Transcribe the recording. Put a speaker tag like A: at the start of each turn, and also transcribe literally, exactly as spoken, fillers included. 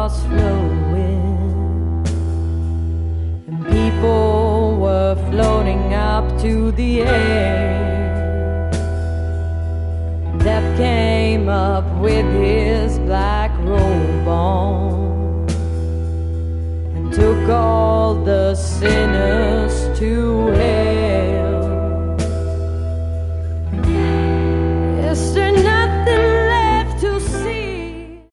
A: was flowing, and people were floating up to the air. Death came up with his black